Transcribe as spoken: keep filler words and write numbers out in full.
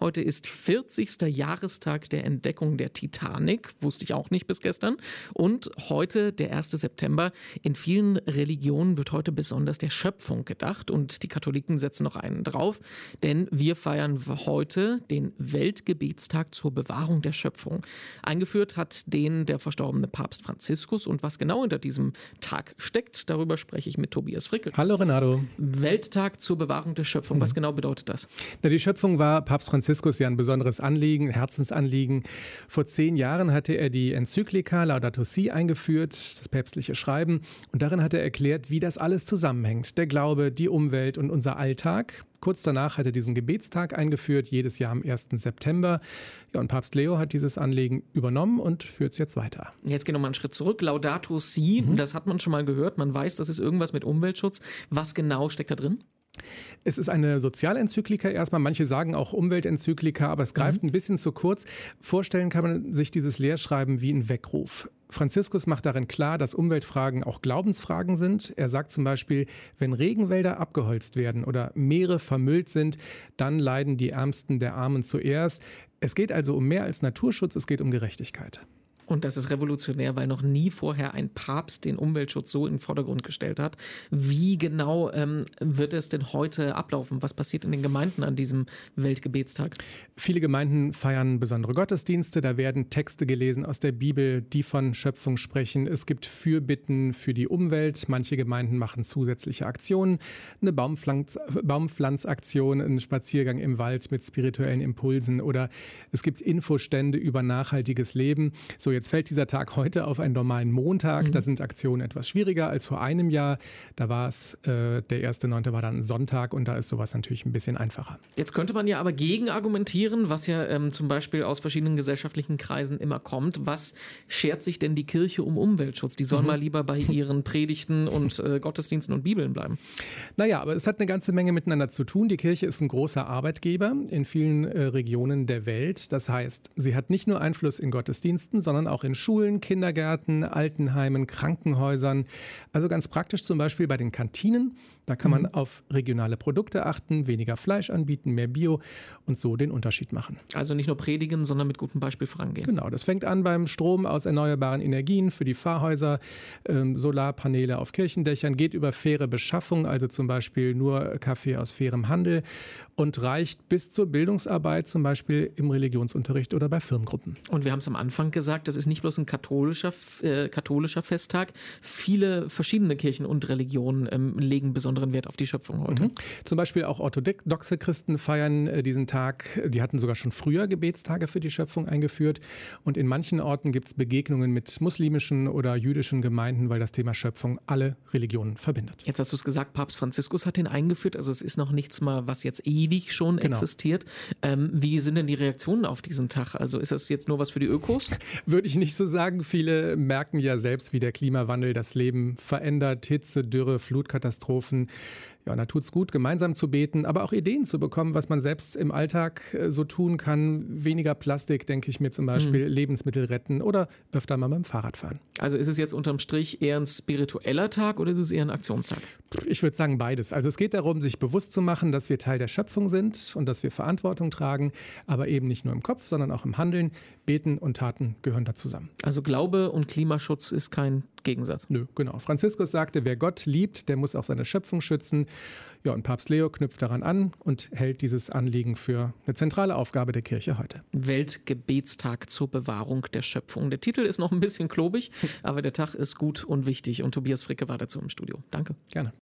Heute ist vierzigster Jahrestag der Entdeckung der Titanic, wusste ich auch nicht bis gestern. Und heute, der erste September, in vielen Religionen wird heute besonders der Schöpfung gedacht und die Katholiken setzen noch einen drauf, denn wir feiern heute den Weltgebetstag zur Bewahrung der Schöpfung. Eingeführt hat den der verstorbene Papst Franziskus und was genau hinter diesem Tag steckt, darüber spreche ich mit Tobias Fricke. Hallo Renato. Welttag zur Bewahrung der Schöpfung, was genau bedeutet das? Na, die Schöpfung war Papst Franziskus ja ein besonderes Anliegen, Herzensanliegen. Vor zehn Jahren hatte er die Enzyklika Laudato Si eingeführt, das päpstliche Schreiben. Und darin hat er erklärt, wie das alles zusammenhängt. Der Glaube, die Umwelt und unser Alltag. Kurz danach hat er diesen Gebetstag eingeführt, jedes Jahr am ersten September. Ja, und Papst Leo hat dieses Anliegen übernommen und führt es jetzt weiter. Jetzt gehen wir mal einen Schritt zurück. Laudato Si, mhm. das hat man schon mal gehört. Man weiß, das ist irgendwas mit Umweltschutz. Was genau steckt da drin? Es ist eine Sozialenzyklika erstmal. Manche sagen auch Umweltenzyklika, aber es greift mhm. ein bisschen zu kurz. Vorstellen kann man sich dieses Lehrschreiben wie ein Weckruf. Franziskus macht darin klar, dass Umweltfragen auch Glaubensfragen sind. Er sagt zum Beispiel, wenn Regenwälder abgeholzt werden oder Meere vermüllt sind, dann leiden die Ärmsten der Armen zuerst. Es geht also um mehr als Naturschutz, es geht um Gerechtigkeit. Und das ist revolutionär, weil noch nie vorher ein Papst den Umweltschutz so in den Vordergrund gestellt hat. Wie genau ähm, wird es denn heute ablaufen? Was passiert in den Gemeinden an diesem Weltgebetstag? Viele Gemeinden feiern besondere Gottesdienste. Da werden Texte gelesen aus der Bibel, die von Schöpfung sprechen. Es gibt Fürbitten für die Umwelt. Manche Gemeinden machen zusätzliche Aktionen. Eine Baumpflanz- Baumpflanzaktion, einen Spaziergang im Wald mit spirituellen Impulsen oder es gibt Infostände über nachhaltiges Leben. So, jetzt fällt dieser Tag heute auf einen normalen Montag. Mhm. Da sind Aktionen etwas schwieriger als vor einem Jahr. Da war es, äh, der erste Neunte war dann Sonntag und da ist sowas natürlich ein bisschen einfacher. Jetzt könnte man ja aber gegen argumentieren, was ja ähm, zum Beispiel aus verschiedenen gesellschaftlichen Kreisen immer kommt. Was schert sich denn die Kirche um Umweltschutz? Die soll mhm. mal lieber bei ihren Predigten und äh, Gottesdiensten und Bibeln bleiben. Naja, aber es hat eine ganze Menge miteinander zu tun. Die Kirche ist ein großer Arbeitgeber in vielen äh, Regionen der Welt. Das heißt, sie hat nicht nur Einfluss in Gottesdiensten, sondern auch in Schulen, Kindergärten, Altenheimen, Krankenhäusern. Also ganz praktisch zum Beispiel bei den Kantinen. Da kann man mhm. auf regionale Produkte achten, weniger Fleisch anbieten, mehr Bio und so den Unterschied machen. Also nicht nur predigen, sondern mit gutem Beispiel vorangehen. Genau, das fängt an beim Strom aus erneuerbaren Energien für die Pfarrhäuser, ähm, Solarpaneele auf Kirchendächern, geht über faire Beschaffung, also zum Beispiel nur Kaffee aus fairem Handel und reicht bis zur Bildungsarbeit, zum Beispiel im Religionsunterricht oder bei Firmengruppen. Und wir haben es am Anfang gesagt, das ist nicht bloß ein katholischer, äh, katholischer Festtag. Viele verschiedene Kirchen und Religionen ähm, legen besonderen Wert auf die Schöpfung heute. Mhm. Zum Beispiel auch orthodoxe Christen feiern äh, diesen Tag. Die hatten sogar schon früher Gebetstage für die Schöpfung eingeführt. Und in manchen Orten gibt es Begegnungen mit muslimischen oder jüdischen Gemeinden, weil das Thema Schöpfung alle Religionen verbindet. Jetzt hast du es gesagt, Papst Franziskus hat den eingeführt. Also es ist noch nichts mal, was jetzt ewig schon genau. existiert. Ähm, wie sind denn die Reaktionen auf diesen Tag? Also ist das jetzt nur was für die Ökos? Würde ich nicht so sagen. Viele merken ja selbst, wie der Klimawandel das Leben verändert. Hitze, Dürre, Flutkatastrophen. Ja, und da tut es gut, gemeinsam zu beten, aber auch Ideen zu bekommen, was man selbst im Alltag äh, so tun kann. Weniger Plastik, denke ich mir zum Beispiel, mhm. Lebensmittel retten oder öfter mal mit dem Fahrrad fahren. Also ist es jetzt unterm Strich eher ein spiritueller Tag oder ist es eher ein Aktionstag? Ich würde sagen beides. Also es geht darum, sich bewusst zu machen, dass wir Teil der Schöpfung sind und dass wir Verantwortung tragen, aber eben nicht nur im Kopf, sondern auch im Handeln. Beten und Taten gehören da zusammen. Also Glaube und Klimaschutz ist kein Gegensatz. Nö, genau. Franziskus sagte, wer Gott liebt, der muss auch seine Schöpfung schützen. Ja, und Papst Leo knüpft daran an und hält dieses Anliegen für eine zentrale Aufgabe der Kirche heute. Weltgebetstag zur Bewahrung der Schöpfung. Der Titel ist noch ein bisschen klobig, aber der Tag ist gut und wichtig. Und Tobias Fricke war dazu im Studio. Danke. Gerne.